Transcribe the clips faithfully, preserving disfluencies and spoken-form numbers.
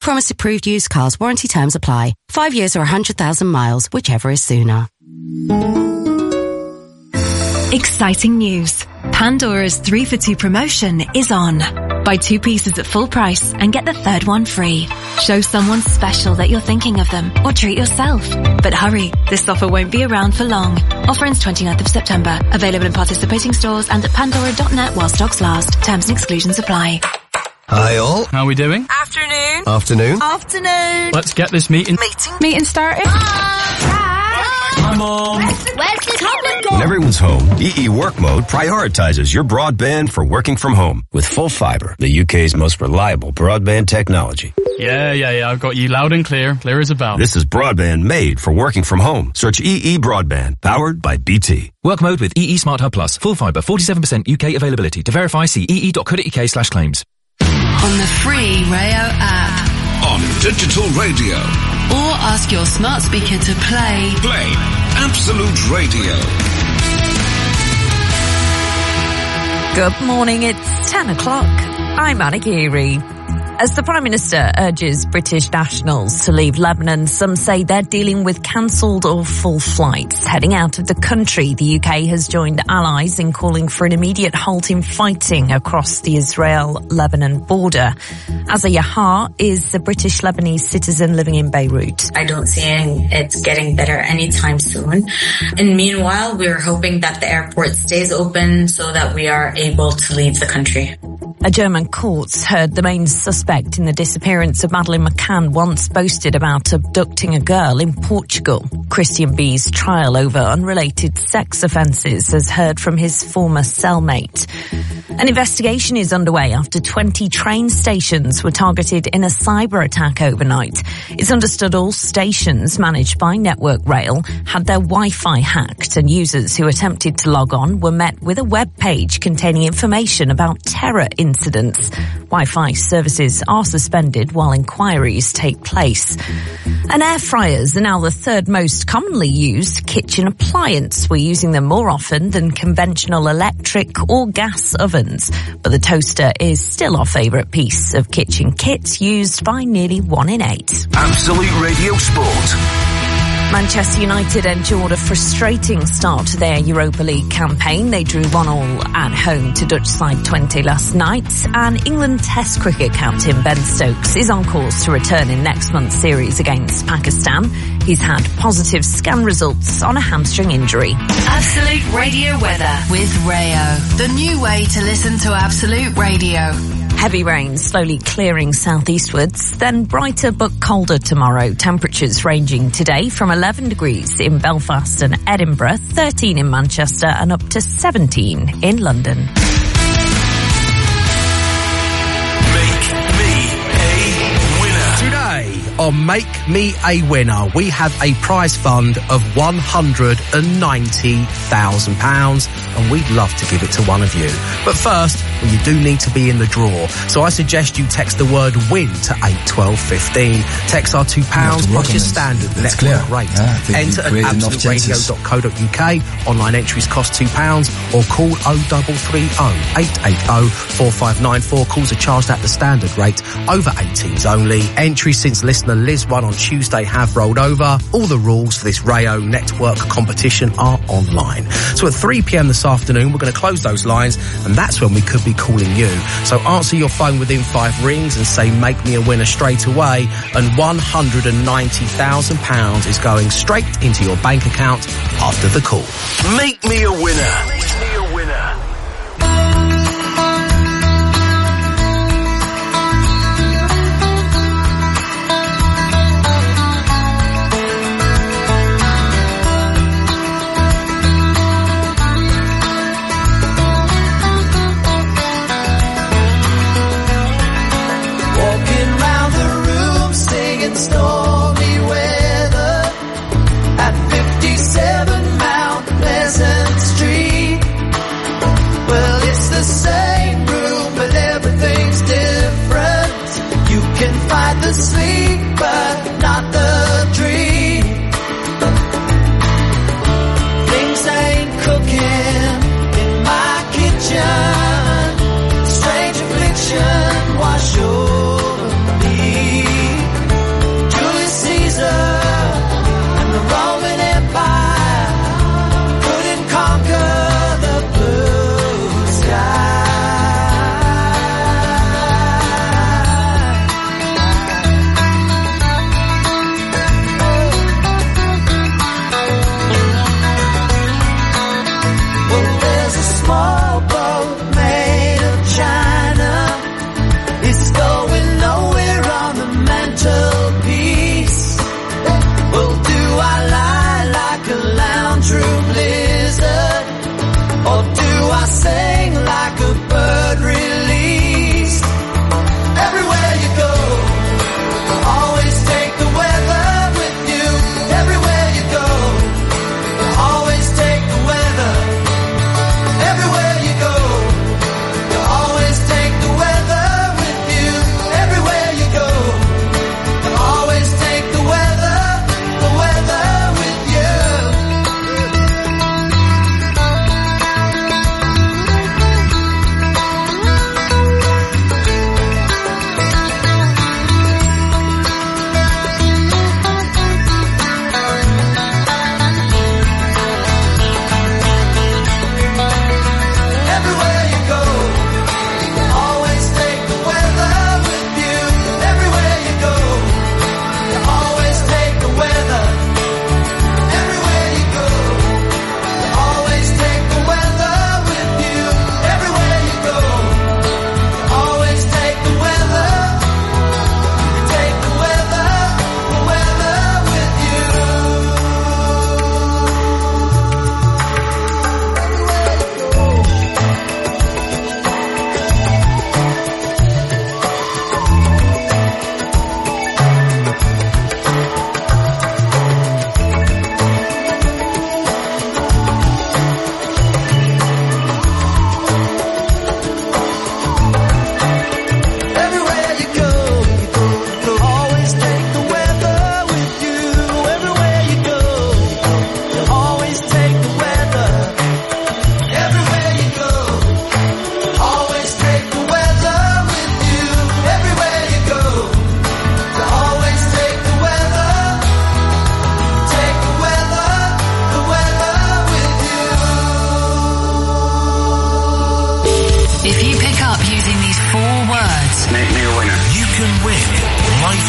Promise approved used cars warranty terms apply. Five years or one hundred thousand miles, whichever is sooner. Exciting news. Pandora's three for two promotion is on. Buy two pieces at full price and get the third one free. Show someone special that you're thinking of them or treat yourself. But hurry, this offer won't be around for long. Offer ends twenty-ninth of September. Available in participating stores and at pandora dot net while stocks last. Terms and exclusions apply. Hi all. How are we doing? Afternoon. Afternoon. Afternoon. Let's get this meeting. Meeting. Meeting started. Hi, Mom. Where's the tablet gone? When everyone's home, E E Work Mode prioritizes your broadband for working from home with full fibre, the U K's most reliable broadband technology. Yeah, yeah, yeah. I've got you loud and clear. Clear as a bell. This is broadband made for working from home. Search E E Broadband, powered by B T. Work mode with E E Smart Hub Plus. Full fibre, forty-seven percent U K availability. To verify, see e e dot co dot u k slash claims. On the free Rayo app. On digital radio. Or ask your smart speaker to play. Play Absolute Radio. Good morning, it's ten o'clock. I'm Anna Geary. As the Prime Minister urges British nationals to leave Lebanon, some say they're dealing with cancelled or full flights. Heading out of the country, the U K has joined allies in calling for an immediate halt in fighting across the Israel-Lebanon border. Asa Yahar is a British-Lebanese citizen living in Beirut. I don't see it getting better anytime soon. And meanwhile, we're hoping that the airport stays open so that we are able to leave the country. A German court heard the main suspect in the disappearance of Madeleine McCann once boasted about abducting a girl in Portugal. Christian B's trial over unrelated sex offences has heard from his former cellmate. An investigation is underway after twenty train stations were targeted in a cyber attack overnight. It's understood all stations managed by Network Rail had their Wi-Fi hacked, and users who attempted to log on were met with a web page containing information about terror incidents. Wi-Fi services are suspended while inquiries take place. And air fryers are now the third most commonly used kitchen appliance. We're using them more often than conventional electric or gas ovens. But the toaster is still our favourite piece of kitchen kit, used by nearly one in eight. Absolute Radio Sport. Manchester United endured a frustrating start to their Europa League campaign. They drew one all at home to Dutch side Twente last night. And England Test cricket captain Ben Stokes is on course to return in next month's series against Pakistan. He's had positive scan results on a hamstring injury. Absolute Radio weather with Rayo. The new way to listen to Absolute Radio. Heavy rain slowly clearing southeastwards, then brighter but colder tomorrow. Temperatures ranging today from eleven degrees in Belfast and Edinburgh, thirteen in Manchester and up to seventeen in London. Make me a winner. Today on Make Me a Winner, we have a prize fund of one hundred ninety thousand pounds, and we'd love to give it to one of you. But first, well, you do need to be in the draw, so I suggest you text the word WIN to eight twelve fifteen. Text our two pounds plus your standard That's network clear. rate. Yeah, Enter at absolute radio dot co dot u k. Online entries cost two pounds, or call oh three three oh, eight eight oh, four five nine four. Calls are charged at the standard rate. Over eighteens only. Entries since listener Liz won on Tuesday have rolled over. All the rules for this Rayo network competition are online. So at three p m this afternoon, we're going to close those lines, and that's when we could be calling you. So answer your phone within five rings and say make me a winner straight away, and one hundred ninety thousand pounds is going straight into your bank account after the call. Make me a winner. Make me a winner. Stormy weather at fifty-seven Mount Pleasant Street. Well, it's the same room, but everything's different. You can fight the sleep, but not the dream. Things ain't cooking in my kitchen. Strange affliction wash over me.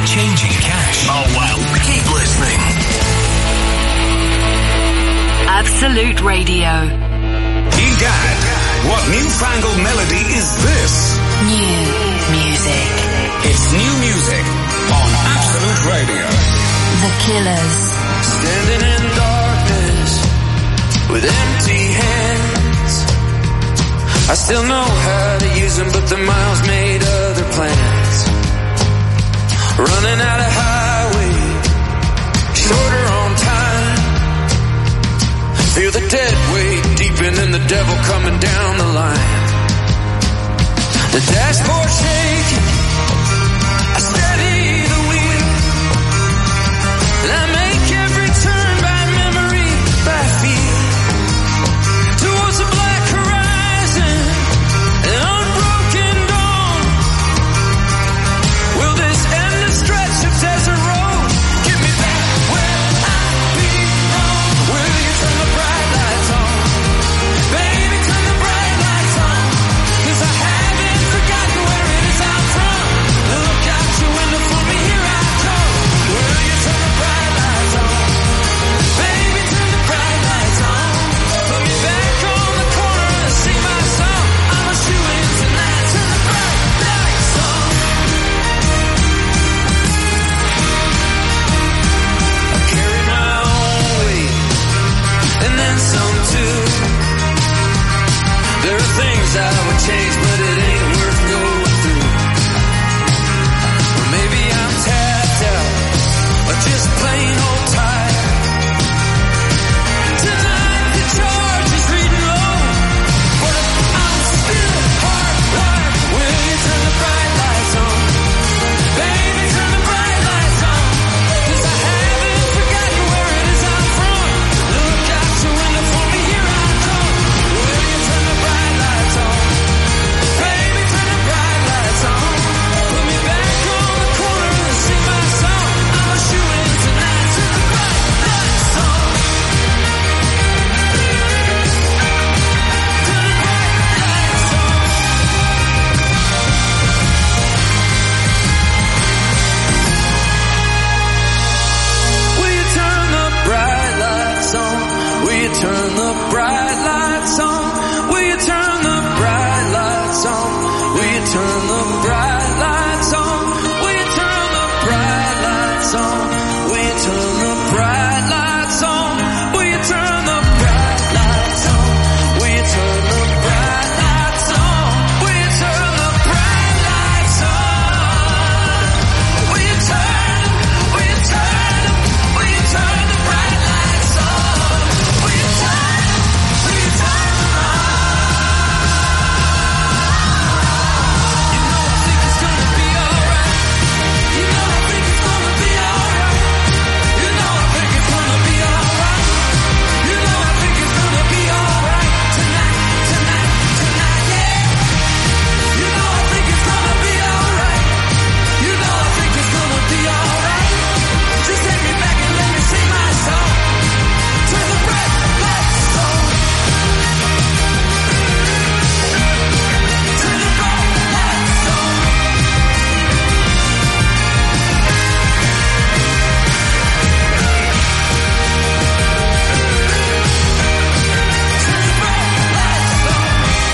life-changing cash. Oh, wow. Keep listening. Absolute Radio. Egad, what newfangled melody is this? New music. It's new music on Absolute Radio. The Killers. Standing in darkness with empty hands. I still know how to use them, but the miles made other plans. Running out of highway, shorter on time. Feel the dead weight deepen and the devil coming down the line. The dashboard shaking, I steady the wheel, and I make every turn by memory, by feel, towards the black horizon, an unbroken dawn. Will this endless stretch of desert road get me back where I belong? Will you turn the bright lights on? Baby, turn the bright lights on, 'cause I haven't forgotten where it is I'm from. Look out your window for me, here I come. Will you turn the bright lights on? Baby, turn the bright lights on. Put me back on the corner and sing my song. I'm a shoo-in tonight. Turn the bright lights on. I carry my own weight, and then some too. There are things I would change, but it ain't worth going through. Or maybe I'm tapped out, or just plain old tired. Tonight the charge is reading low, but I'm still hardwired. Will you turn the bright lights on? Baby, turn the bright lights on, 'cause I haven't forgotten where it is I'm from. Look out your window for me, here I come. Will you turn the bright lights on? Baby, turn the bright lights on. Put me back on the corner and sing my song. I'm a shoo-in tonight. Turn the bright lights on. Turn the bright lights on. Will you turn the bright lights on? Will you turn the bright lights on? Will you turn the bright lights on? Will you turn the bright lights on? Will you turn the bright lights on? Will you turn the bright lights on? Will you turn the bright lights on? Will you turn the bright lights on? Will you turn the bright lights on? Will you turn? Will you turn? Will you turn the bright lights on? Will you turn? Will you turn them on? You know I think it's gonna be alright. You know I think it's gonna be alright. You know I think it's gonna be alright. You know I think it's gonna be alright. Tonight, tonight, tonight, yeah. You know I think it's gonna be alright. You know I think it's gonna be alright. Just take me back and let me sing my song. Turn the bright lights on. Turn the bright lights on. Turn the bright lights on.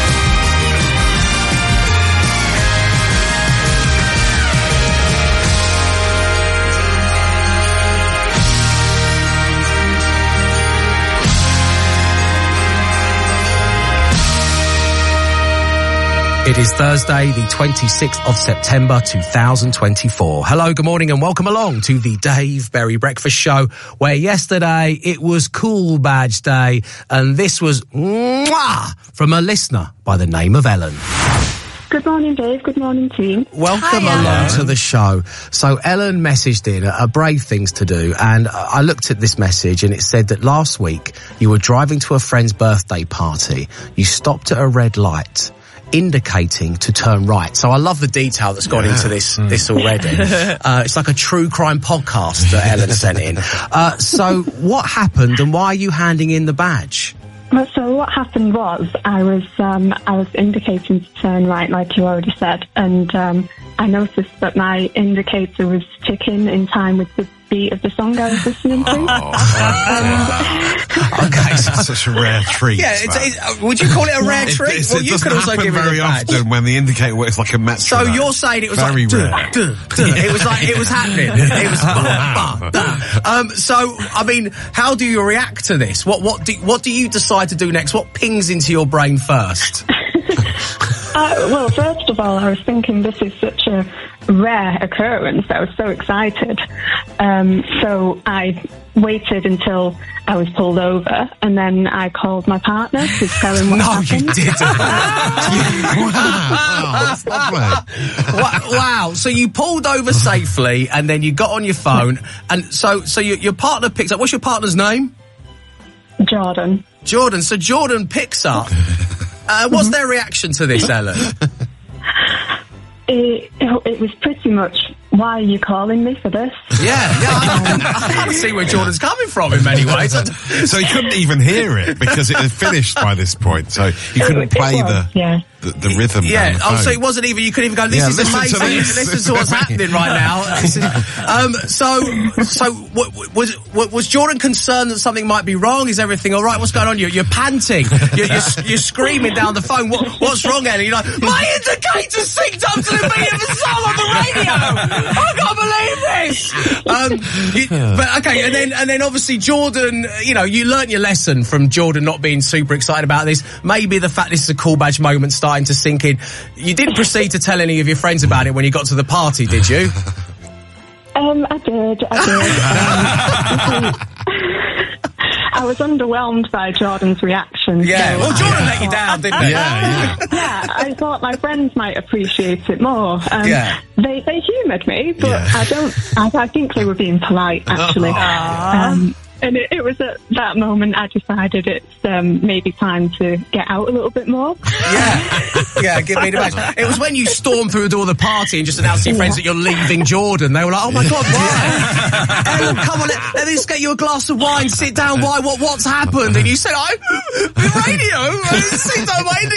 It is Thursday, the twenty-sixth of September, two thousand twenty-four. Hello, good morning and welcome along to the Dave Berry Breakfast Show, where yesterday it was Cool Badge Day and this was mwah from a listener by the name of Ellen. Good morning, Dave. Good morning, team. Welcome Hi, along Ellen. to the show. So Ellen messaged in a, a brave things to do, and I looked at this message and it said that last week you were driving to a friend's birthday party. You stopped at a red light, indicating to turn right. So I love the detail that's gone Yeah. into this mm. this already. uh, it's like a true crime podcast that Ellen sent in. Uh, so what happened and why are you handing in the badge? Well, so what happened was I was um, I was indicating to turn right, like you already said, and um, I noticed that my indicator was ticking in time with the beat of the song I was listening to. Oh, um, okay, so that's such a rare treat. Yeah, it's, it's, uh, would you call it a rare It, treat? it's- well, it you doesn't could also happen give it very a badge. often when the indicator works like a metronome. So you're saying it was very like, rare. duh, duh, duh. It was like, it was happening. It was, bah, bah, bah. Um, so, I mean, how do you react to this? What, what do, what do you decide to do next? What pings into your brain first? Uh, well, first of all, I was thinking this is such a rare occurrence. I was so excited. Um, so I waited until I was pulled over, and then I called my partner to tell him what no, happened. you didn't. wow. wow. So you pulled over safely, and then you got on your phone, and so so your, your partner picks up. What's your partner's name? Jordan. Jordan. So Jordan picks up. Uh, what's their reaction to this, Ellen? It, it was pretty much, why are you calling me for this? Yeah, yeah, I, I can't see where Jordan's coming from in many ways. So he couldn't even hear it because it had finished by this point, so he couldn't It play was, the, yeah. the the rhythm. Yeah, down the oh, phone. so it wasn't even, you couldn't even go, this Yeah, is listen to amazing, this. listen to what's happening right now. This is- um, so, so w- was w- was Jordan concerned that something might be wrong? Is everything all right? What's going on? You're, you're panting. You're, you're, you're screaming down the phone. What, what's wrong, Ellie? You're like, my indicator's synced up to the beat of the song on the radio. I can't believe this. Um, you, but okay, and then and then obviously Jordan, you know, you learnt your lesson from Jordan not being super excited about this. Maybe the fact this is a cool badge moment starting to sink in. You didn't proceed to tell any of your friends about it when you got to the party, did you? Um, I did, I did. Um, I was underwhelmed by Jordan's reaction. Yeah, so well, Jordan I let you thought- down, didn't he? Yeah, yeah. Yeah, I thought my friends might appreciate it more. Um, Yeah. They they humoured me, but Yeah. I don't. I, I think they were being polite, actually. Um, and it, it was at that moment I decided it's um, maybe time to get out a little bit more. Yeah, yeah, give me the badge. It was when you stormed through the door of the party and just announced to your friends that you're leaving Jordan. They were like, oh my God, why? Ellen, come on, let, let me just get you a glass of wine, sit down, why, what, what's happened? And you said, I, the radio, I synced on my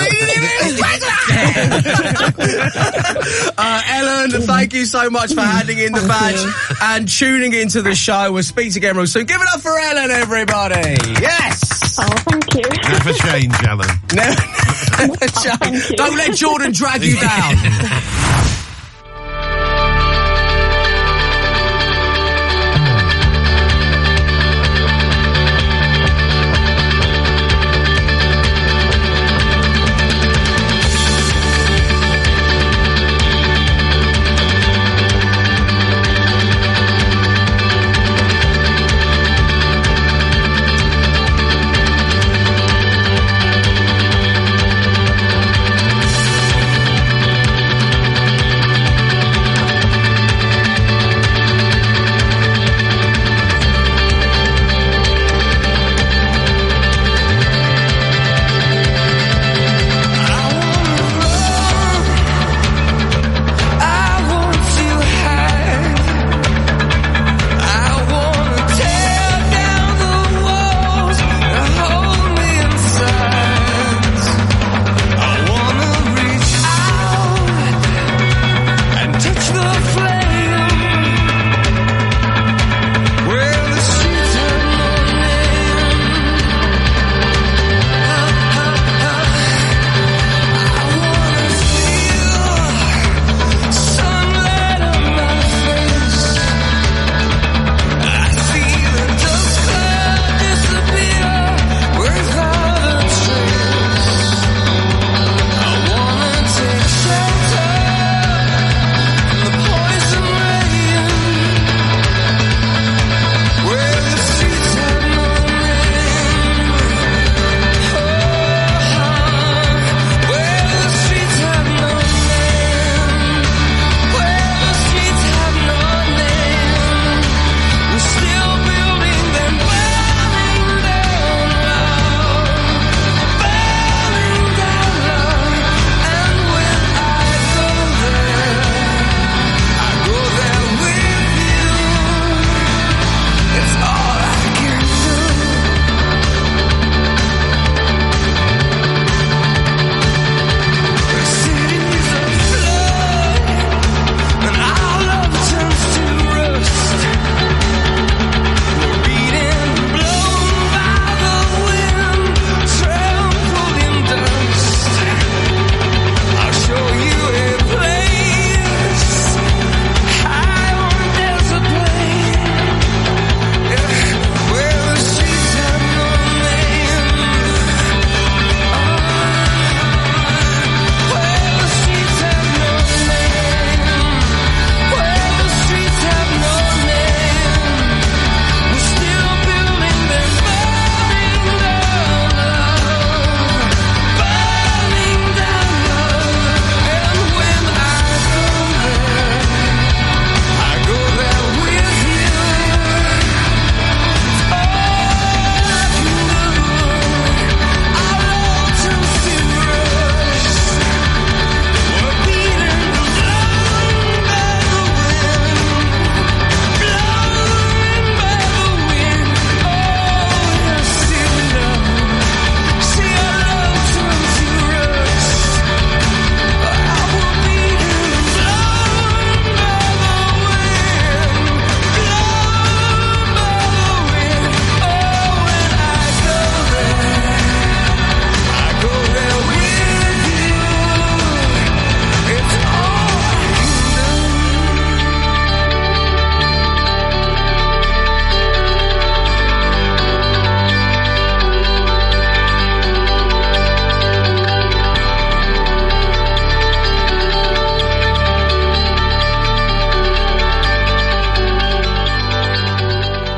indicator. uh, Ellen, thank you so much for handing in the badge and tuning into the show. We'll speak again real soon. Give it up for Ellen, everybody. Yes. Oh, thank you. Never change, Ellen. Never, never change. Don't let Jordan drag you down.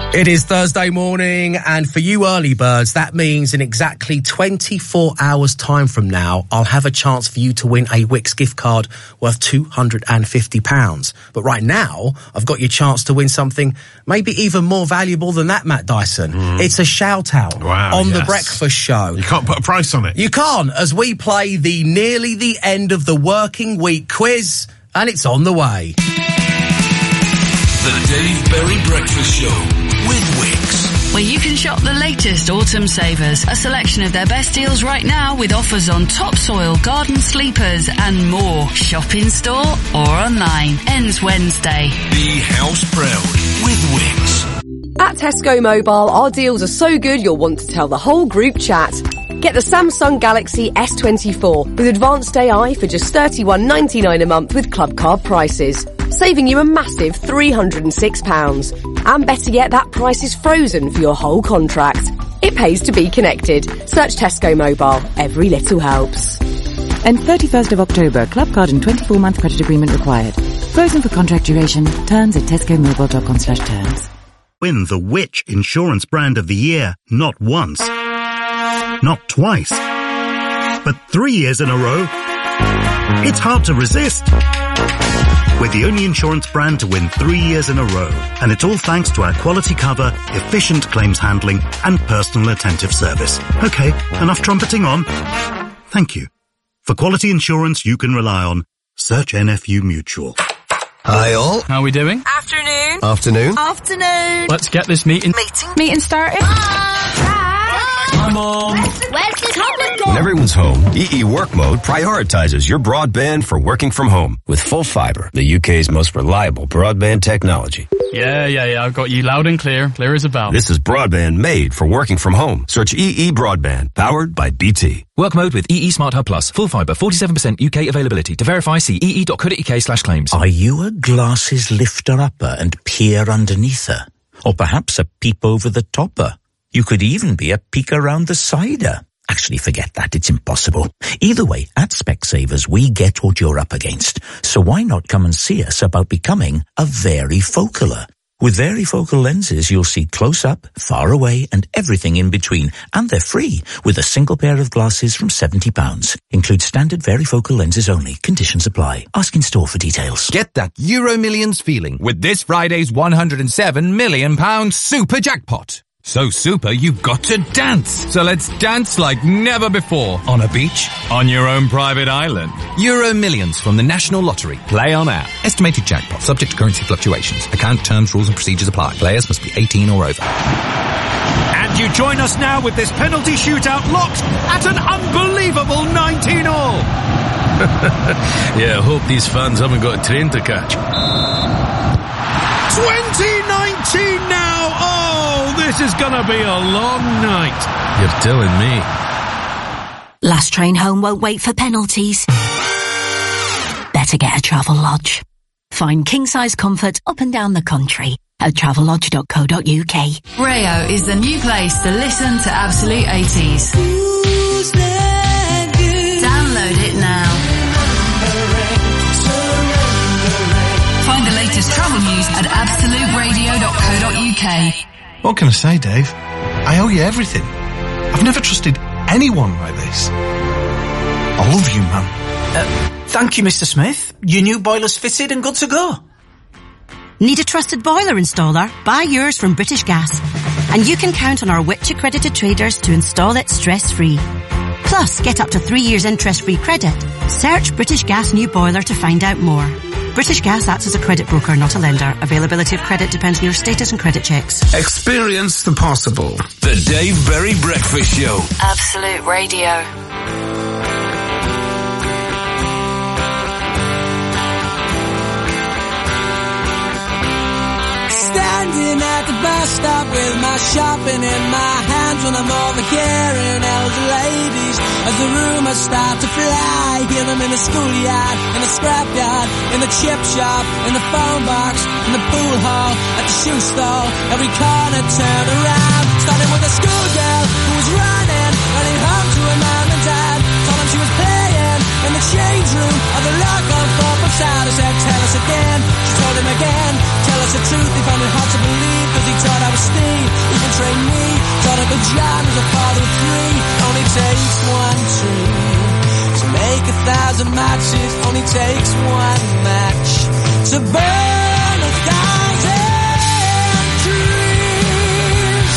It is Thursday morning, and for you early birds, that means in exactly twenty-four hours' time from now, I'll have a chance for you to win a Wix gift card worth two hundred fifty pounds. But right now, I've got your chance to win something maybe even more valuable than that, Matt Dyson. Mm. It's a shout-out wow, on yes. The Breakfast Show. You can't put a price on it. You can't, as we play the nearly the end of the working week quiz, and it's on the way. The Dave Berry Breakfast Show. With Wix. Where you can shop the latest autumn savers. A selection of their best deals right now with offers on topsoil, garden sleepers and more. Shop in store or online. Ends Wednesday. Be house proud with Wix. At Tesco Mobile, our deals are so good you'll want to tell the whole group chat. Get the Samsung Galaxy S twenty-four with advanced A I for just thirty-one ninety-nine a month with club card prices, saving you a massive three hundred six pounds. And better yet, that price is frozen for your whole contract. It pays to be connected. Search Tesco Mobile. Every little helps. And thirty-first of October, club card and twenty-four month credit agreement required. Frozen for contract duration. Terms at tescomobile.com slash terms. Win the Which Insurance Brand of the Year, not once, not twice, but three years in a row. It's hard to resist. We're the only insurance brand to win three years in a row, and it's all thanks to our quality cover, efficient claims handling, and personal attentive service. Okay, enough trumpeting on. Thank you. For quality insurance you can rely on, search N F U Mutual. Hi all. How are we doing? Afternoon. Afternoon. Afternoon. Let's get this meeting. Meeting. Meeting started. Hi, Mom. Where's the, where's the tablet gone? When everyone's home, E E Work Mode prioritizes your broadband for working from home with full fibre, the U K's most reliable broadband technology. Yeah, yeah, yeah. I've got you loud and clear. Clear as a bell. This is broadband made for working from home. Search E E Broadband, powered by B T. Work mode with E E Smart Hub Plus. Full fibre, forty-seven percent U K availability. To verify, see ee.co.uk slash claims. Are you a glasses lifter-upper and peer underneath her? Or perhaps a peep over the topper? You could even be a peek around the cider. Actually, forget that. It's impossible. Either way, at Specsavers, we get what you're up against. So why not come and see us about becoming a varifocaler? With varifocal lenses, you'll see close up, far away, and everything in between. And they're free, with a single pair of glasses from seventy pounds. Include standard varifocal lenses only. Conditions apply. Ask in store for details. Get that Euro Millions feeling with this Friday's one hundred seven million pounds super jackpot. So super, you've got to dance. So let's dance like never before. On a beach, on your own private island. Euro Millions from the National Lottery. Play on app. Estimated jackpot, subject to currency fluctuations. Account terms, rules and procedures apply. Players must be eighteen or over. And you join us now with this penalty shootout locked at an unbelievable nineteen all. Yeah, I hope these fans haven't got a train to catch. twenty nineteen now! Oh, this is gonna be a long night. You're telling me. Last train home won't wait for penalties. Better get a travel lodge. Find king-size comfort up and down the country at travel lodge dot co dot uk. Rayo is the new place to listen to Absolute eighties. Download it now. Find the latest travel news at absolute radio dot co dot uk. What can I say, Dave? I owe you everything. I've never trusted anyone like this. I love you, man. Uh, thank you, Mister Smith. Your new boiler's fitted and good to go. Need a trusted boiler installer? Buy yours from British Gas. And you can count on our Which accredited traders to install it stress-free. Plus, get up to three years interest-free credit. Search British Gas new boiler to find out more. British Gas acts as a credit broker, not a lender. Availability of credit depends on your status and credit checks. Experience the possible. The Dave Berry Breakfast Show. Absolute Radio. Standing at the bus stop with my shopping in my hands when I'm overhearing elder ladies as the rumors start to fly. Hear them in the schoolyard, in the scrapyard, in the chip shop, in the phone box, in the pool hall, at the shoe store. Every corner turn around. Starting with a schoolgirl who was running, running home to her mom and dad. Told them she was playing in the change room of the local football side. I said, tell us again. She told him again, tell us the truth. He found it hard to believe because he thought I was Steve, even train me. Taught Uncle John as a father of three. Only takes one tree to make a thousand matches. Only takes one match to burn a thousand trees.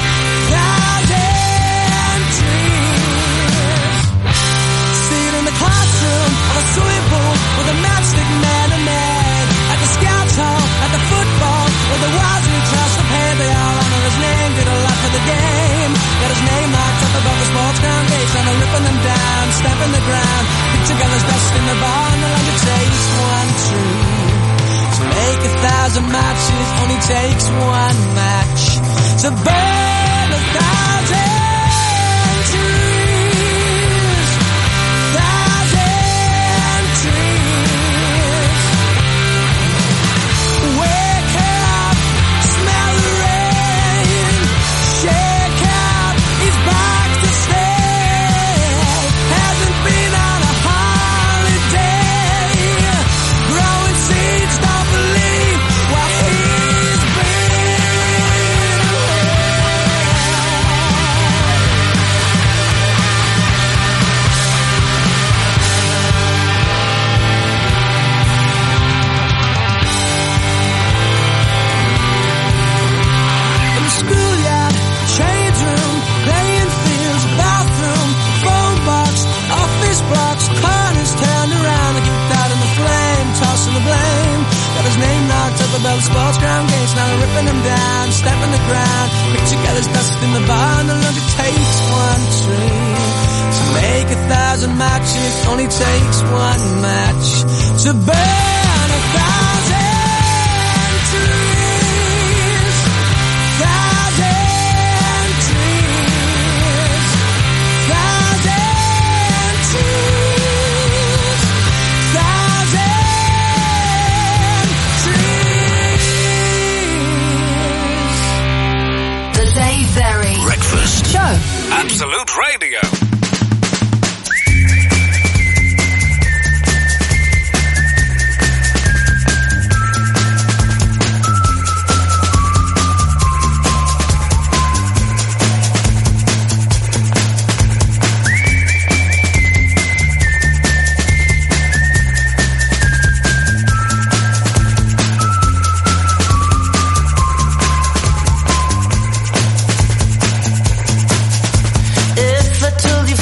Thousand trees. See it in the classroom of a swimming pool with a matchstick man and man. At the scouts hall, at the football, with the wild who trust the pay. They all honor his name, did a lot for the game. Got his name marked up above the sports ground gates, and they're ripping them down, stamping the ground. Pick together's dust in the barn, the land it takes one tree to make a thousand matches. Only takes one match to burn a thousand trees. Thousand trees. Wake up, smell the rain. Shake up, he's back to stay. Hasn't been on a holiday. Growing seeds, don't believe what he's been. In the schoolyard, change room, playing fields, bathroom, phone box, office blocks, corners turned around, like he out in the flame, tossing the blame. Got his name knocked up above the sports ground gates, now they're ripping him down, stamping the ground. Pick together's dust in the barn, the look it takes one tree to make a thousand matches. Only takes one match to burn a thousand trees. Thousand trees. Thousand trees. Thousand trees. The Dave Berry Breakfast Show. Absolute Radio. If I told you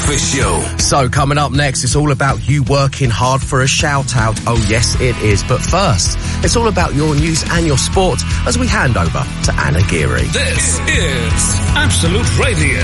Breakfast Show. So coming up next, it's all about you working hard for a shout out. Oh yes, it is. But first, it's all about your news and your sport as we hand over to Anna Geary. This is Absolute Radio.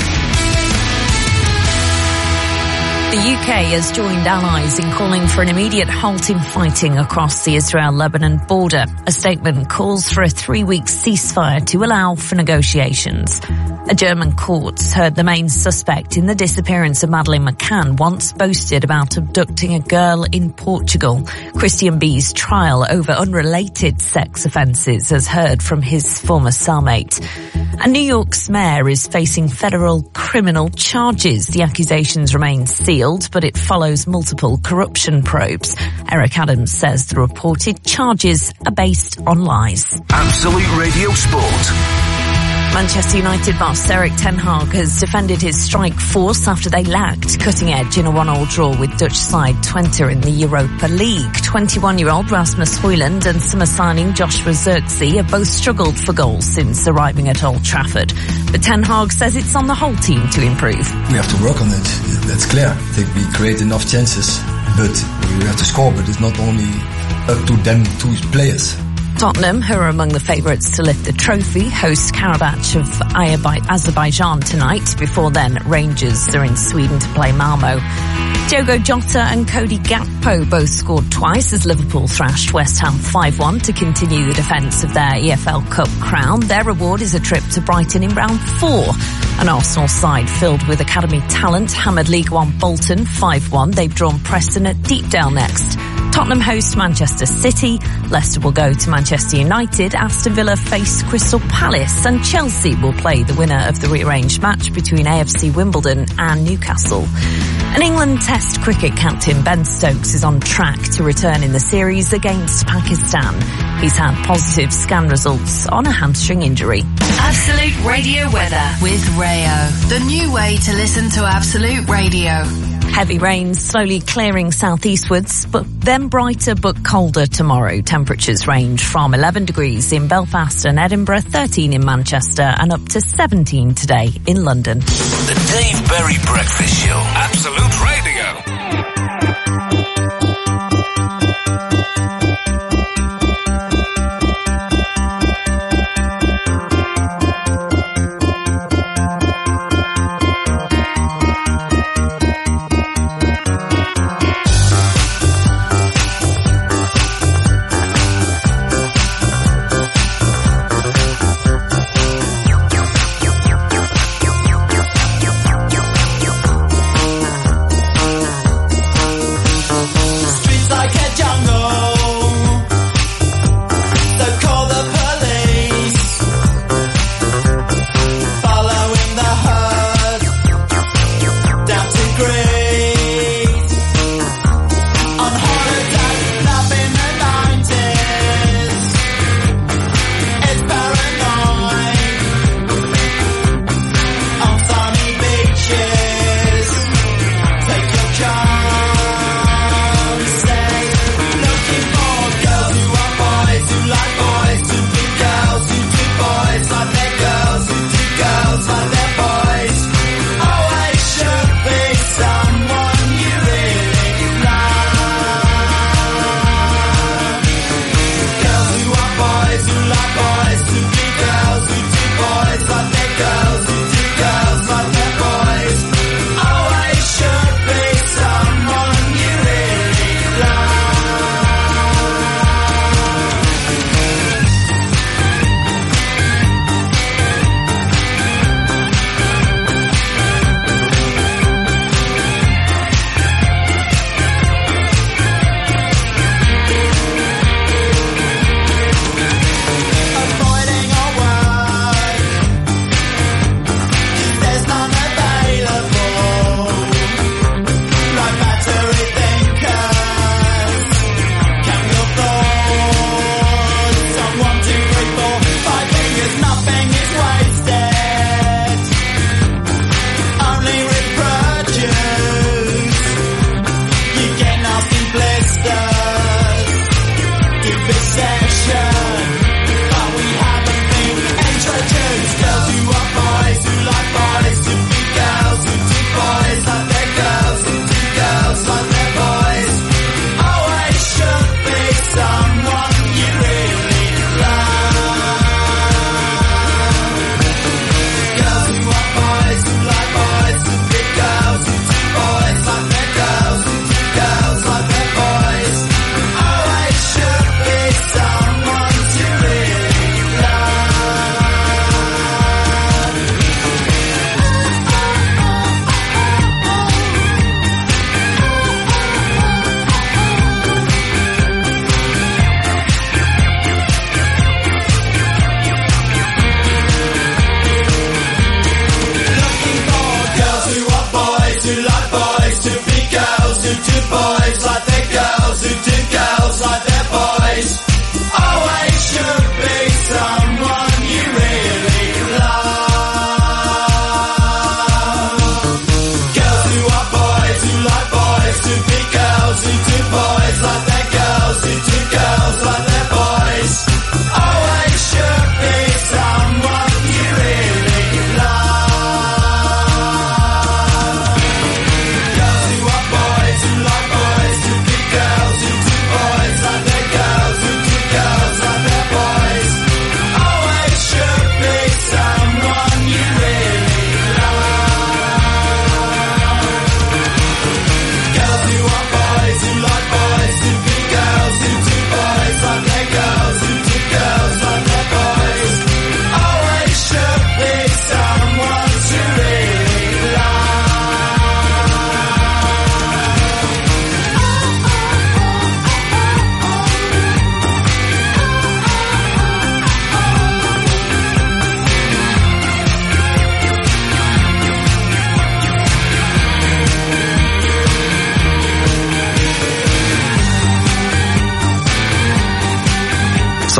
The U K has joined allies in calling for an immediate halt in fighting across the Israel-Lebanon border. A statement calls for a three-week ceasefire to allow for negotiations. A German court heard the main suspect in the disappearance of Madeleine McCann once boasted about abducting a girl in Portugal. Christian B's trial over unrelated sex offences has heard from his former cellmate. And New York's mayor is facing federal criminal charges. The accusations remain sealed, but it follows multiple corruption probes. Eric Adams says the reported charges are based on lies. Absolute Radio Sport. Manchester United boss Erik ten Hag has defended his strike force after they lacked cutting edge in a one-all draw with Dutch side Twente in the Europa League. twenty-one-year-old Rasmus Højlund and summer signing Joshua Zirkzee have both struggled for goals since arriving at Old Trafford. But Ten Hag says it's on the whole team to improve. We have to work on it, that's clear. I think we create enough chances, but we have to score, but it's not only up to them two players. Tottenham, who are among the favourites to lift the trophy, host Karabakh of Azerbaijan tonight. Before then, Rangers are in Sweden to play Malmo. Diogo Jota and Cody Gakpo both scored twice as Liverpool thrashed West Ham five one to continue the defence of their E F L Cup crown. Their reward is a trip to Brighton in round four. An Arsenal side filled with academy talent hammered League One Bolton five one. They've drawn Preston at Deepdale next. Tottenham host Manchester City. Leicester will go to Manchester United. Aston Villa face Crystal Palace. And Chelsea will play the winner of the rearranged match between A F C Wimbledon and Newcastle. And England Test cricket captain Ben Stokes is on track to return in the series against Pakistan. He's had positive scan results on a hamstring injury. Absolute Radio weather with Rayo. The new way to listen to Absolute Radio. Heavy rain slowly clearing southeastwards, but then brighter but colder tomorrow. Temperatures range from eleven degrees in Belfast and Edinburgh, thirteen in Manchester, and up to seventeen today in London. The Dave Berry Breakfast Show. Absolute Radio.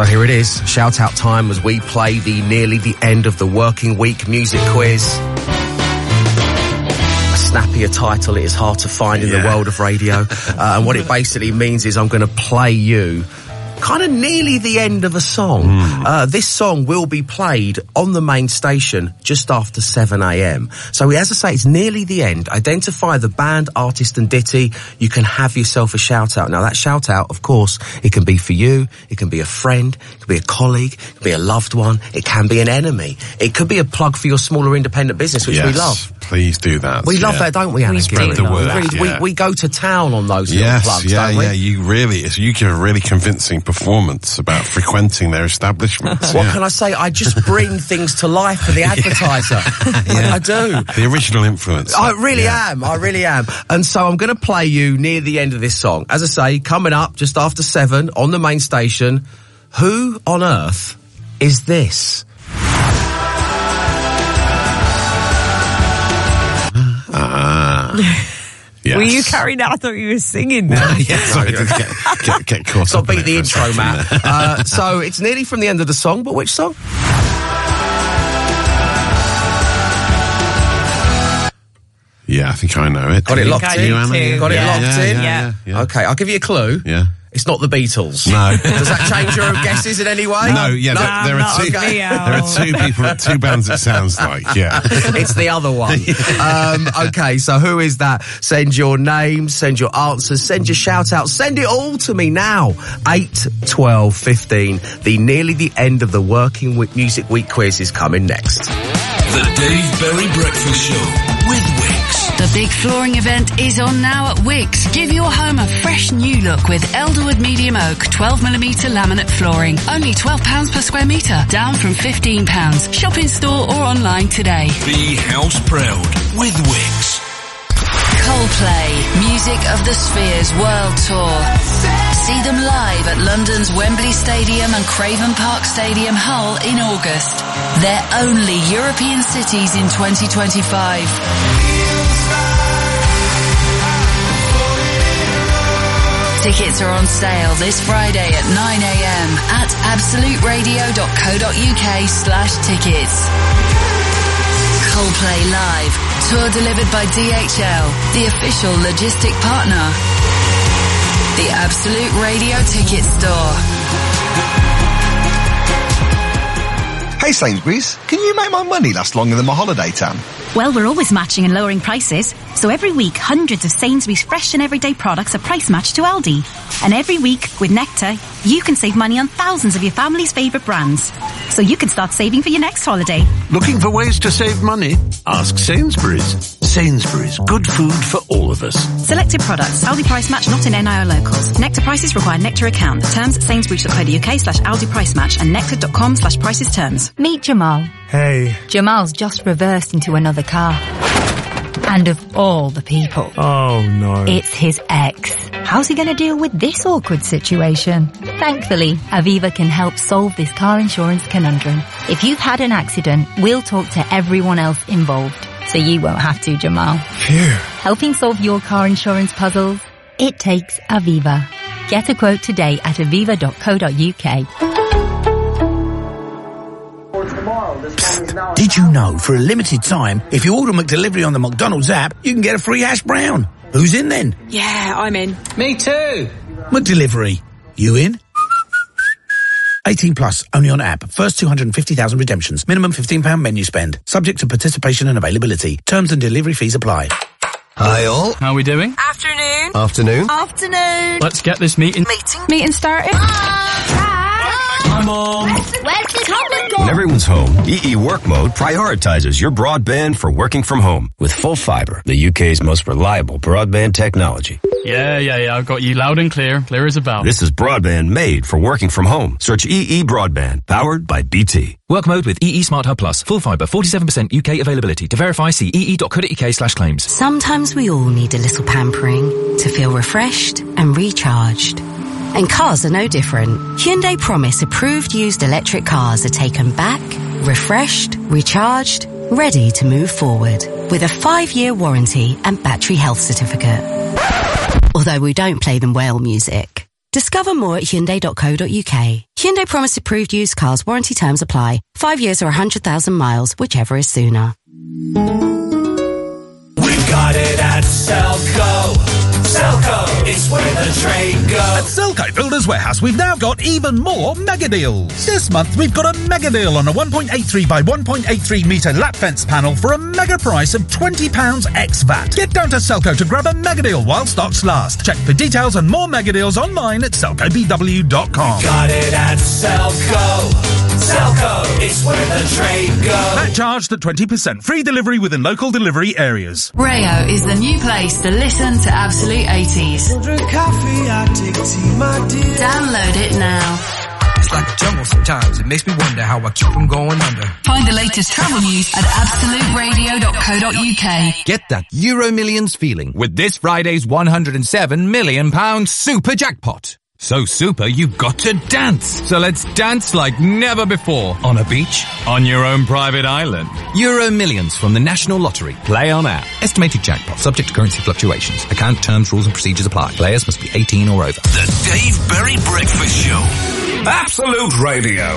So here it is, shout out time as we play the nearly the end of the working week music quiz. A snappier title it is hard to find in yeah. the world of radio. Uh, and what it basically means is I'm going to play you kind of nearly the end of a song. Mm. Uh, this song will be played on the main station just after seven a.m. So as I say, it's nearly the end. Identify the band, artist and ditty. You can have yourself a shout out. Now that shout out, of course, it can be for you. It can be a friend. It can be a colleague. It can be a loved one. It can be an enemy. It could be a plug for your smaller independent business, which yes, we love. Please do that. We love yeah. that, don't we, Anna? We spread the word. We, really, yeah. we, we go to town on those little yes, plugs, yeah, don't we? yeah. You really, you give a really convincing performance about frequenting their establishments. What yeah. can I say? I just bring things to life for the advertiser. yeah. I, I do. The original influence. I really yeah. am. I really am. And so I'm going to play you near the end of this song. As I say, coming up just after seven on the main station. Who on earth is this? Ah. Yes. Were you carrying out? I thought you were singing now. yeah, sorry, get, get, get caught so up. beat the intro, Matt. uh, so it's nearly from the end of the song, but which song? Yeah, I think I know it. Got it locked I in. do too. Got it Yeah. locked yeah, in. Yeah, Yeah. yeah, yeah. Okay, I'll give you a clue. Yeah. It's not the Beatles. No. Does that change your guesses in any way? No, yeah, no? there, there are two. Okay. There are two people, two bands. It sounds like, yeah. It's the other one. um, okay, so who is that? Send your name, send your answers, send your shout out, send it all to me now. eight, twelve, fifteen. The nearly the end of the Working Week Music Week quiz is coming next. The Dave Berry Breakfast Show with Wix. The big flooring event is on now at Wix. Give your home a fresh new look with Elderwood Medium Oak twelve millimetre laminate flooring. Only twelve pounds per square metre, down from fifteen pounds. Shop in store or online today. Be house proud with Wix. Coldplay, Music of the Spheres World Tour. See them live at London's Wembley Stadium and Craven Park Stadium, Hull in August. They're only European cities in twenty twenty-five. Tickets are on sale this Friday at nine a.m. at absoluteradio.co.uk slash tickets. Coldplay Live, tour delivered by D H L, the official logistic partner. The Absolute Radio Ticket Store. Hey Sainsbury's, can you make my money last longer than my holiday tan? Well, we're always matching and lowering prices. So every week, hundreds of Sainsbury's fresh and everyday products are price matched to Aldi. And every week, with Nectar, you can save money on thousands of your family's favourite brands. So you can start saving for your next holiday. Looking for ways to save money? Ask Sainsbury's. Sainsbury's, good food for all of us. Selected products, Aldi price match, not in N I O locals. Nectar prices require Nectar account. Terms at sainsbury's.co.uk slash Aldi price match and nectar.com slash prices terms. Meet Jamal. Hey. Jamal's just reversed into another car. And of all the people. Oh no. It's his ex. How's he going to deal with this awkward situation? Thankfully, Aviva can help solve this car insurance conundrum. If you've had an accident, we'll talk to everyone else involved. So you won't have to, Jamal. Phew. Helping solve your car insurance puzzles? It takes Aviva. Get a quote today at aviva dot co dot uk. Did you know, for a limited time, if you order McDelivery on the McDonald's app, you can get a free hash brown? Who's in then? Yeah, I'm in. Me too. McDelivery. You in? eighteen plus, only on app. First two hundred fifty thousand redemptions. Minimum fifteen pounds menu spend. Subject to participation and availability. Terms and delivery fees apply. Hi all. How are we doing? Afternoon. Afternoon. Afternoon. Let's get this meeting. Meeting. Meeting started. Hi, Mom. Where's the tablet gone? When everyone's home, E E Work Mode prioritizes your broadband for working from home with full fibre, the U K's most reliable broadband technology. Yeah, yeah, yeah. I've got you loud and clear. Clear as a bell. This is broadband made for working from home. Search E E Broadband, powered by B T. Work mode with E E Smart Hub Plus. Full fibre, forty-seven percent U K availability. To verify, see ee.co.uk slash claims. Sometimes we all need a little pampering to feel refreshed and recharged. And cars are no different. Hyundai Promise approved used electric cars are taken back, refreshed, recharged, ready to move forward with a five-year warranty and battery health certificate. Although we don't play them whale music. Discover more at Hyundai dot co dot uk. Hyundai Promise Approved Used Cars warranty terms apply. Five years or one hundred thousand miles, whichever is sooner. We've got it at Selco. Selco, it's where the trade goes. At Selco Builders Warehouse, we've now got even more mega deals. This month, we've got a mega deal on a one point eight three by one point eight three metre lap fence panel for a mega price of twenty pounds ex V A T. Get down to Selco to grab a mega deal while stocks last. Check for details and more mega deals online at selco b w dot com. We got it at Selco. Selco, it's where the trade goes. That charged at twenty percent. Free delivery within local delivery areas. Rayo is the new place to listen to Absolute eighties. Drink coffee, I take tea, my dear. Download it now. It's like a jungle sometimes. It makes me wonder how I keep them going under. Find the latest travel news at absolute radio dot co dot uk. Get that Euro Millions feeling with this Friday's one hundred seven million pounds super jackpot. So super, you've got to dance. So let's dance like never before. On a beach, on your own private island. Euro Millions from the National Lottery. Play on app. Estimated jackpot subject to currency fluctuations. Account terms, rules and procedures apply. Players must be eighteen or over. The Dave Berry Breakfast Show. Absolute Radio.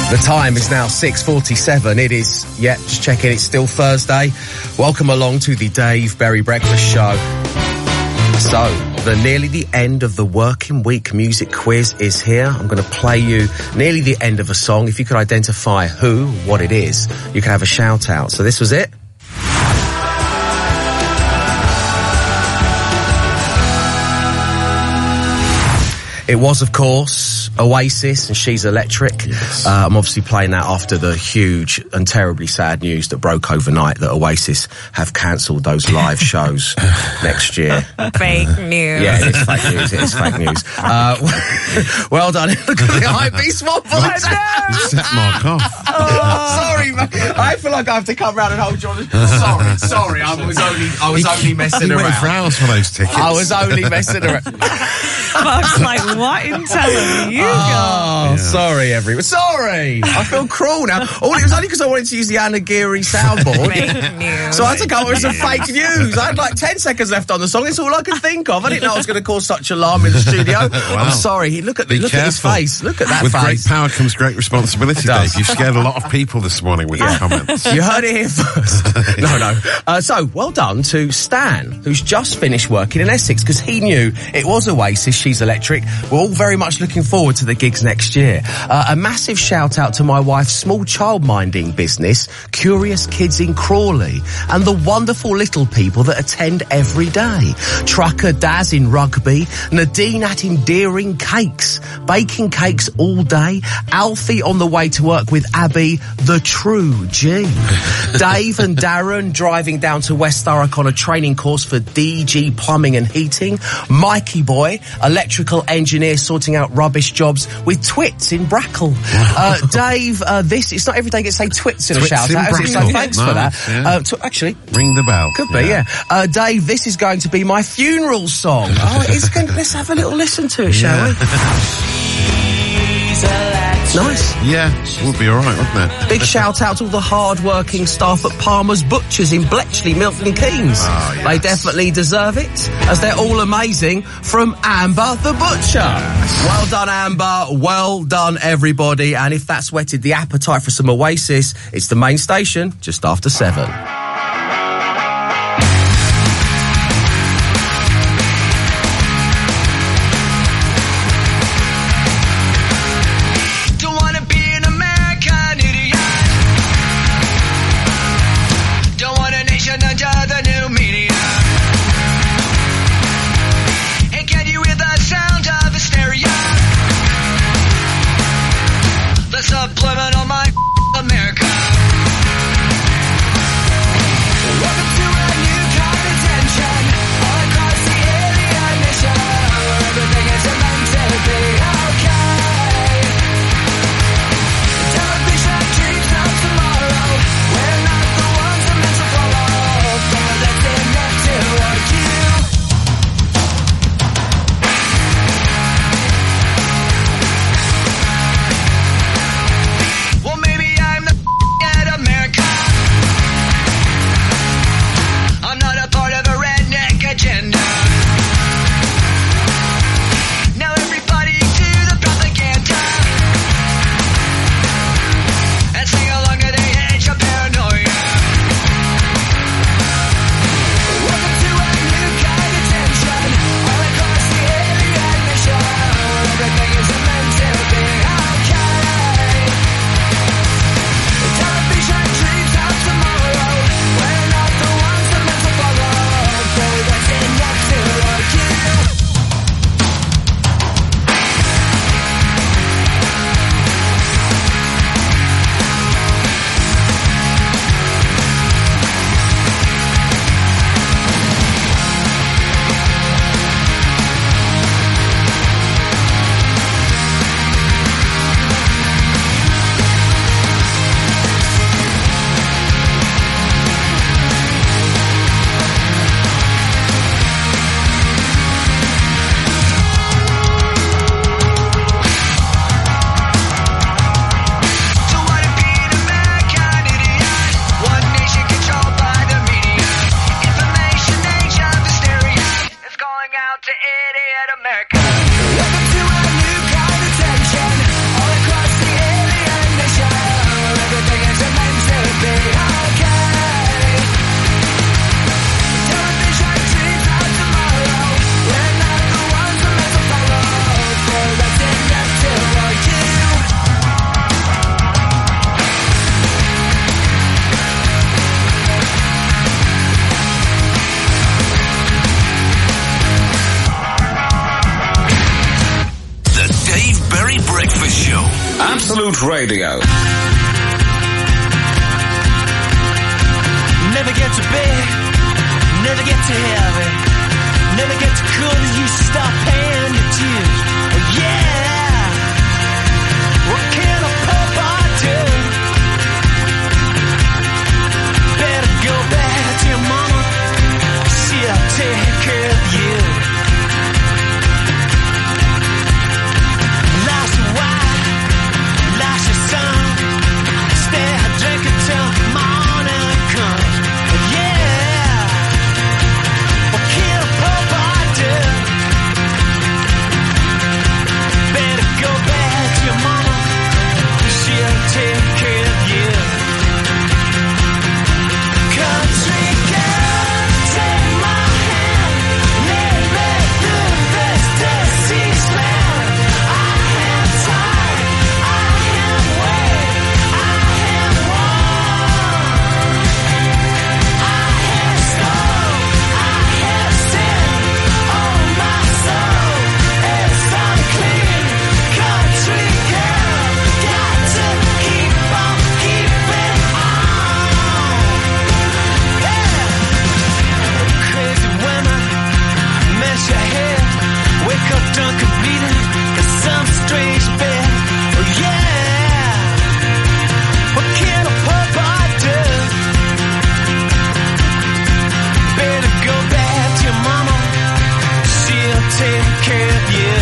The time is now six forty-seven. It is, yeah, just checking, it's still Thursday. Welcome along to the Dave Berry Breakfast Show. So, the nearly the end of the working week music quiz is here. I'm going to play you nearly the end of a song. If you could identify who, what it is, you can have a shout out. So this was it. It was, of course, Oasis and She's Electric. Yes. Uh, I'm obviously playing that after the huge and terribly sad news that broke overnight that Oasis have cancelled those live shows next year. Fake news. Yeah, it is fake news. It is fake news. Uh, well done. Look at the hype beast wobble. Set Mark off. Oh, sorry, man. I feel like I have to come round and hold you on. Sorry, sorry. I was only, I was only messing he around. He went for hours for those tickets. I was only messing around. Mark's like, what in telling you Oh, got? sorry, everyone. Sorry. I feel cruel now. All it was only because I wanted to use the Anagiri soundboard. Fake news. So I had to come up with some fake news. I had like ten seconds left on the song. It's all I could think of. I didn't know I was going to cause such alarm in the studio. Wow. I'm sorry. Look at, Be look at his careful. face. Look at that With face. great power comes great responsibility, Dave. You've scared a lot of people this morning with your comments. You heard it here first. no, no. Uh, so, well done to Stan, who's just finished working in Essex, because he knew it was Oasis, She's Electric. We're all very much looking forward to the gigs next year. Uh, a massive shout out to my wife's small child minding business, Curious Kids in Crawley, and the wonderful little people that attend every day. Trucker Daz in Rugby, Nadine at Endearing Cakes, baking cakes all day, Alfie on the way to work with Abby, the true G. Dave and Darren driving down to West Thurrock on a training course for D G Plumbing and Heating. Mikey Boy, electrical engineer sorting out rubbish jobs with Twits in Brackle. Uh, Dave, uh, this, it's not every day you get to say Twits in Twits a shout in out, is it? So Brackle. thanks Nice, for that. yeah. Uh, to, actually, ring the bell. Could be, yeah. yeah. Uh, Dave, this is going to be my funeral song. Oh, it's going to, let's have a little listen to it, shall Yeah. we? Nice. Yeah, would be all right, wouldn't it? Big shout out to all the hard-working staff at Palmer's Butchers in Bletchley, Milton Keynes. Oh, yes. They definitely deserve it, as they're all amazing. From Amber the Butcher. Well done, Amber. Well done, everybody. And if that's whetted the appetite for some Oasis, it's the main station just after seven. Subliminal my America. World Radio. Never get to bed, never get to heaven, never get to cool till you stop paying your dues. Oh, yeah, what can a poor boy do? Better go back to your mama, she'll take care of you. Lost your wife, lost your son, stay drinking till morning comes. Take care of you. Country girl, take my hand, lead me through this dusty land. I am tired, I am weak, I am worn. I have stolen, I have sinned, oh my soul is unclean. Country girl, got to keep on keeping on. Yeah. Crazy women, mess your head, wake up drunk and bleeding in some strange bed. Oh yeah, what can a poor boy do? Better go back to your mama, she'll take care of you.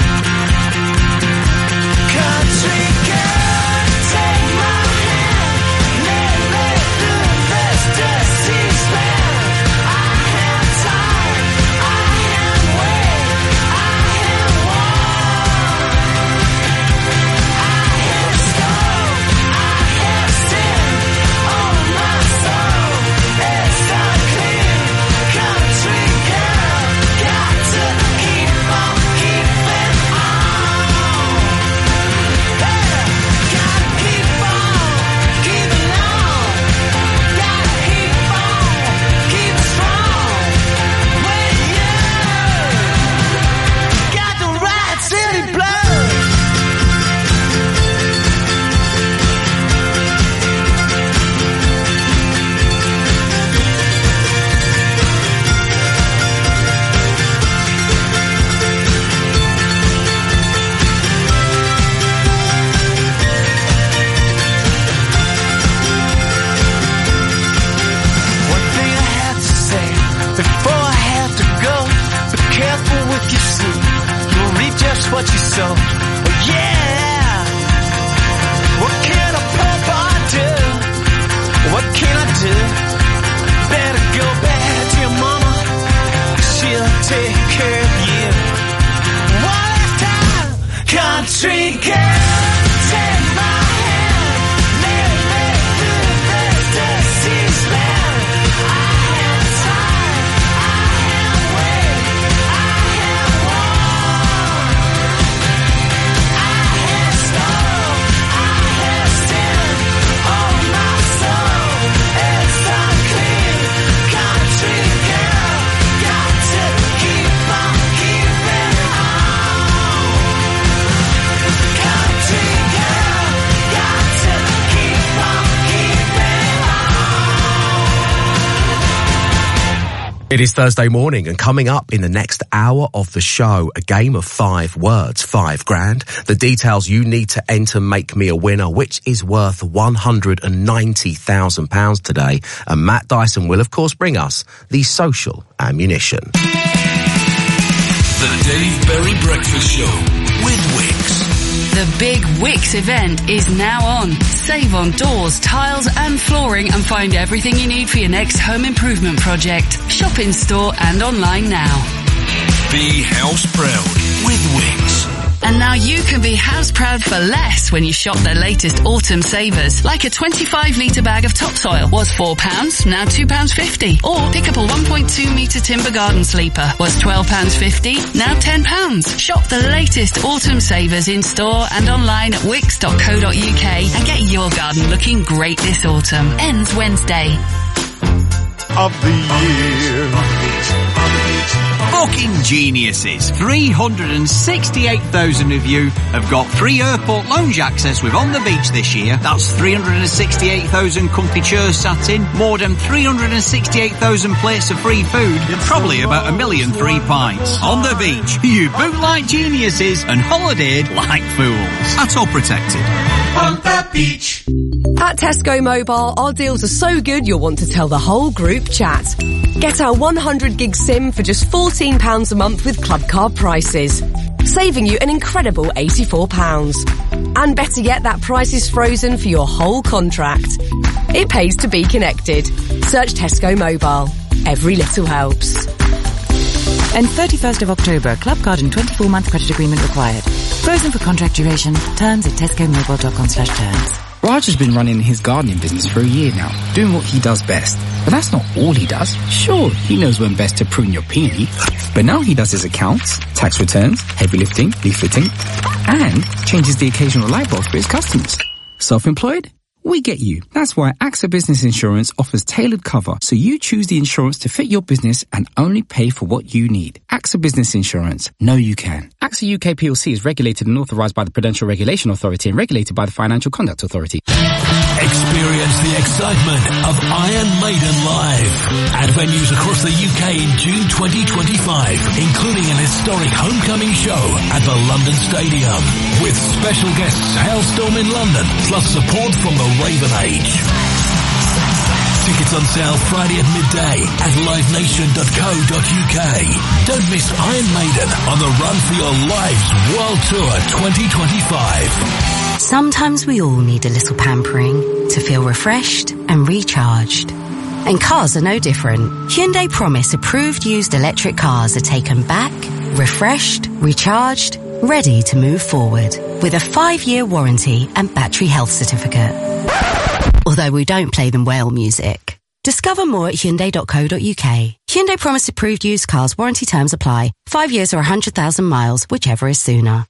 Country girl, take my hand, lead me through this dusty land. I am tired, I am weak, I am worn. I have stolen, I have sinned, oh my soul is unclean. Country girl, got to keep on keeping on. Gotta keep on, keeping on. Gotta keep on, keep strong. When you got the right city blood. One thing I have to say before I have to go: be careful with your seed. You'll reap just what you sow. Oh yeah. What can a poor boy do? What can I do? Better go back to your mama, she'll take care of you. One last time, country girl, take my hand, lead me through this dusty land. I am tired, I am weak, I am worn. I have stolen, I have sinned, oh my soul is unclean. Country girl, got to keep on keeping on. Country girl, got to keep on keeping on. It is Thursday morning, and coming up in the next hour of the show, a game of five words, five grand. The details you need to enter make me a winner, which is worth one hundred ninety thousand pounds today. And Matt Dyson will, of course, bring us the social ammunition. The Dave Berry Breakfast Show with Wix. The big Wix event is now on. Save on doors, tiles and flooring and find everything you need for your next home improvement project. Shop in store and online now. Be house proud with Wix. And now you can be house proud for less when you shop their latest autumn savers. Like a twenty-five litre bag of topsoil was four pounds, now two pounds fifty. Or pick up a one point two metre timber garden sleeper was twelve pounds fifty, now ten pounds. Shop the latest autumn savers in store and online at wix dot co dot uk and get your garden looking great this autumn. Ends Wednesday. Of the year. Booking geniuses. three hundred sixty-eight thousand of you have got free airport lounge access with On the Beach this year. That's three hundred sixty-eight thousand comfy chairs sat in, more than three hundred sixty-eight thousand plates of free food, and probably about a million three pints. On the Beach, you book like geniuses and holidayed like fools. At all protected. On the Beach. At Tesco Mobile, our deals are so good you'll want to tell the whole group chat. Get our one hundred gig SIM for just fourteen pounds a month with club card prices, saving you an incredible eighty-four pounds. And better yet, that price is frozen for your whole contract. It pays to be connected. Search Tesco Mobile. Every little helps. And thirty-first of October, club card and twenty-four month credit agreement required. Frozen for contract duration. Terms at tescomobile.com slash terms. Raj has been running his gardening business for a year now, doing what he does best. But that's not all he does. Sure, he knows when best to prune your peony, but now he does his accounts, tax returns, heavy lifting, leafleting, and changes the occasional light bulb for his customers. Self-employed? We get you. That's why AXA Business Insurance offers tailored cover, so you choose the insurance to fit your business and only pay for what you need. AXA Business Insurance. Know you can. AXA U K P L C is regulated and authorised by the Prudential Regulation Authority and regulated by the Financial Conduct Authority. Experience the excitement of Iron Maiden live at venues across the U K in June twenty twenty-five, including an historic homecoming show at the London Stadium with special guests Hailstorm in London, plus support from the Raven Age. Tickets on sale Friday at midday at live nation dot co dot uk. Don't miss Iron Maiden on the Run for Your Lives World Tour twenty twenty-five. Sometimes we all need a little pampering to feel refreshed and recharged. And cars are no different. Hyundai Promise approved used electric cars are taken back, refreshed, recharged, ready to move forward with a five-year warranty and battery health certificate. Although we don't play them whale music. Discover more at hyundai dot co dot uk. Hyundai Promise approved used cars, warranty terms apply. Five years or one hundred thousand miles, whichever is sooner.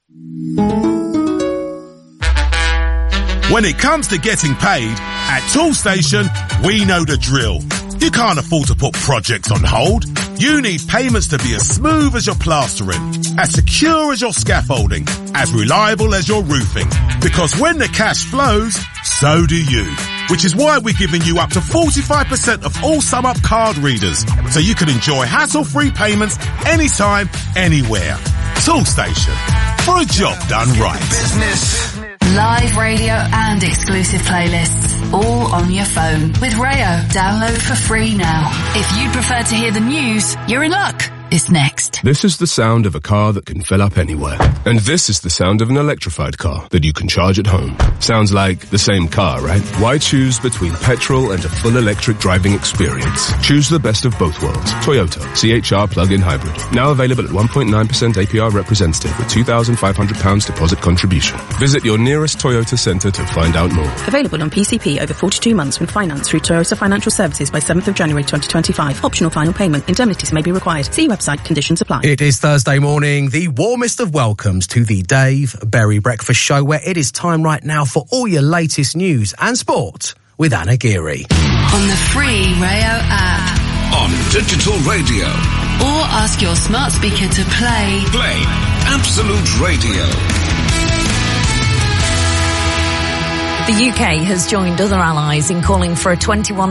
When it comes to getting paid, at Toolstation, we know the drill. You can't afford to put projects on hold. You need payments to be as smooth as your plastering, as secure as your scaffolding, as reliable as your roofing. Because when the cash flows, so do you. Which is why we're giving you up to forty-five percent of all SumUp card readers, so you can enjoy hassle-free payments anytime, anywhere. Toolstation, for a job done right. Business. Live radio and exclusive playlists, all on your phone with Rayo. Download for free now. If you'd prefer to hear the news, you're in luck. It's next. This is the sound of a car that can fill up anywhere. And this is the sound of an electrified car that you can charge at home. Sounds like the same car, right? Why choose between petrol and a full electric driving experience? Choose the best of both worlds. Toyota C H R plug-in hybrid. Now available at one point nine percent A P R representative with two thousand five hundred pounds deposit contribution. Visit your nearest Toyota centre to find out more. Available on P C P over forty-two months with finance through Toyota Financial Services by seventh of January twenty twenty-five. Optional final payment. Indemnities may be required. See website. Conditions apply. It is Thursday morning, the warmest of welcomes to the Dave Berry Breakfast Show, where it is time right now for all your latest news and sport with Anna Geary. On the free Rayo app. On digital radio. Or ask your smart speaker to play. Play Absolute Radio. The U K has joined other allies in calling for a twenty-one